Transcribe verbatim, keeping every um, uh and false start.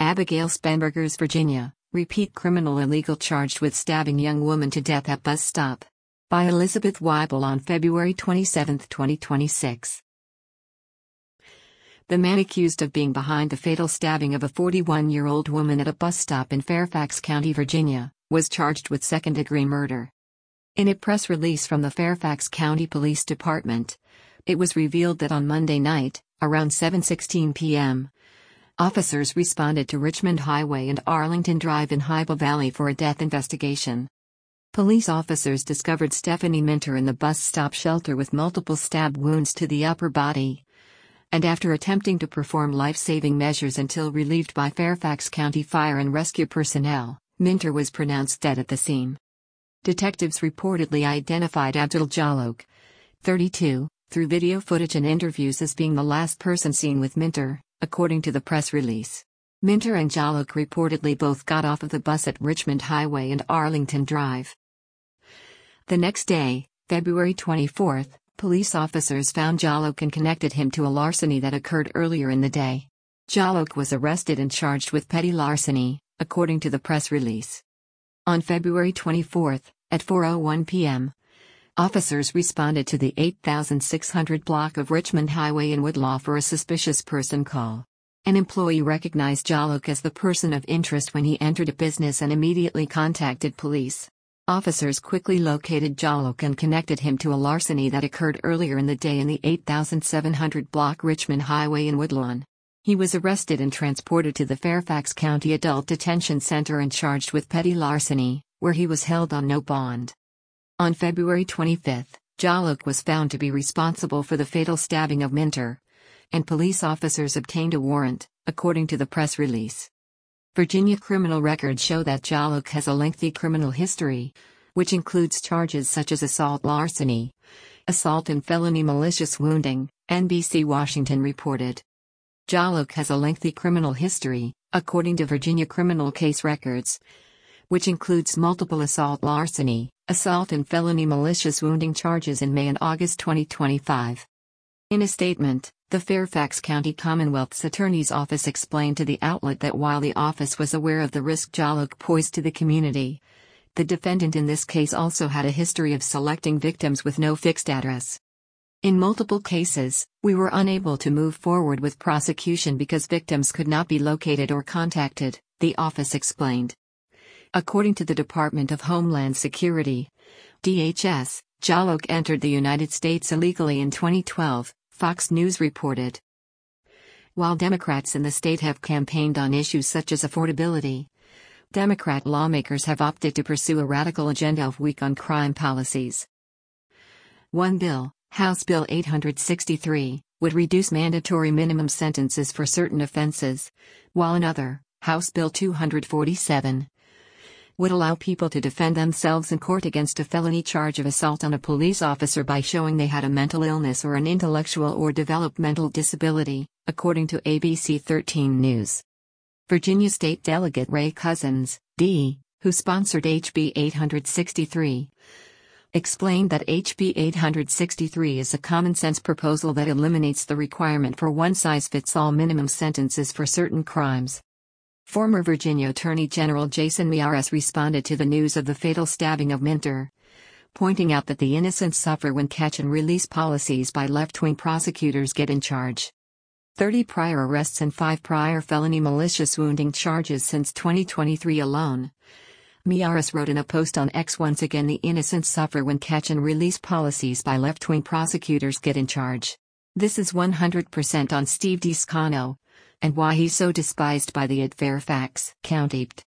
Abigail Spenberger's Virginia, repeat criminal illegal charged with stabbing young woman to death at bus stop. By Elizabeth Weibel on February twenty-seventh, twenty twenty-six. The man accused of being behind the fatal stabbing of a forty-one-year-old woman at a bus stop in Fairfax County, Virginia, was charged with second-degree murder. In a press release from the Fairfax County Police Department, it was revealed that on Monday night, around seven sixteen p m, officers responded to Richmond Highway and Arlington Drive in Haiba Valley for a death investigation. Police officers discovered Stephanie Minter in the bus stop shelter with multiple stab wounds to the upper body, and after attempting to perform life-saving measures until relieved by Fairfax County Fire and Rescue personnel, Minter was pronounced dead at the scene. Detectives reportedly identified Abdul Jalok, thirty-two, through video footage and interviews as being the last person seen with Minter, according to the press release. Minter and Jalok reportedly both got off of the bus at Richmond Highway and Arlington Drive. The next day, February twenty-fourth, police officers found Jalok and connected him to a larceny that occurred earlier in the day. Jalok was arrested and charged with petty larceny, according to the press release. On February twenty-fourth, at four oh one p m, officers responded to the eight thousand six hundred block of Richmond Highway in Woodlaw for a suspicious person call. An employee recognized Jalok as the person of interest when he entered a business and immediately contacted police. Officers quickly located Jalok and connected him to a larceny that occurred earlier in the day in the eight thousand seven hundred block Richmond Highway in Woodlawn. He was arrested and transported to the Fairfax County Adult Detention Center and charged with petty larceny, where he was held on no bond. On February twenty-fifth, Jalok was found to be responsible for the fatal stabbing of Minter, and police officers obtained a warrant, according to the press release. Virginia criminal records show that Jalok has a lengthy criminal history, which includes charges such as assault larceny, assault and felony malicious wounding, N B C Washington reported. Jalok has a lengthy criminal history, according to Virginia criminal case records, which includes multiple assault larceny, assault and felony malicious wounding charges in May and August twenty twenty-five. In a statement, the Fairfax County Commonwealth's Attorney's Office explained to the outlet that while the office was aware of the risk Jalok posed to the community, the defendant in this case also had a history of selecting victims with no fixed address. In multiple cases, we were unable to move forward with prosecution because victims could not be located or contacted, the office explained. According to the Department of Homeland Security, D H S, Jalok entered the United States illegally in twenty twelve, Fox News reported. While Democrats in the state have campaigned on issues such as affordability, Democrat lawmakers have opted to pursue a radical agenda of weak on crime policies. One bill, House Bill eight sixty-three, would reduce mandatory minimum sentences for certain offenses, while another, House Bill two forty-seven, would allow people to defend themselves in court against a felony charge of assault on a police officer by showing they had a mental illness or an intellectual or developmental disability, according to A B C thirteen News. Virginia State Delegate Ray Cousins, D., who sponsored H B eight sixty-three, explained that H B eight sixty-three is a common-sense proposal that eliminates the requirement for one-size-fits-all minimum sentences for certain crimes. Former Virginia Attorney General Jason Miyares responded to the news of the fatal stabbing of Minter, pointing out that the innocent suffer when catch-and-release policies by left-wing prosecutors get in charge. thirty prior arrests and five prior felony malicious wounding charges since twenty twenty-three alone. Miyares wrote in a post on X, once again the innocent suffer when catch-and-release policies by left-wing prosecutors get in charge. This is one hundred percent on Steve Descano, and why he's so despised by the at Fairfax County.